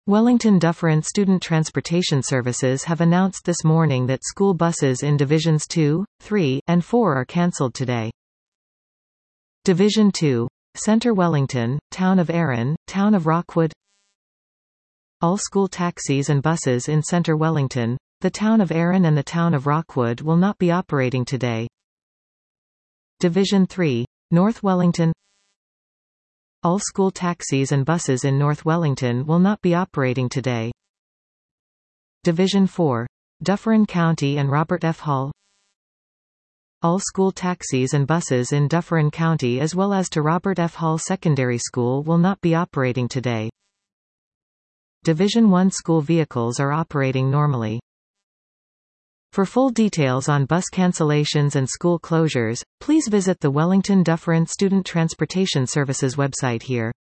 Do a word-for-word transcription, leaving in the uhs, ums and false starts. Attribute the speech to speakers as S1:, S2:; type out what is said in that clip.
S1: Wellington Dufferin Student Transportation Services have announced this morning that school buses in Divisions two, three, and four are cancelled today. Division two. Centre Wellington, Town of Arran, Town of Rockwood. All school taxis and buses in Centre Wellington, the Town of Arran and the Town of Rockwood will not be operating today. Division three. North Wellington. All school taxis and buses in North Wellington will not be operating today. Division four. Dufferin County and Robert F. Hall. All school taxis and buses in Dufferin County as well as to Robert F. Hall Secondary School will not be operating today. Division one school vehicles are operating normally. For full details on bus cancellations and school closures, please visit the Wellington Dufferin Student Transportation Services website here.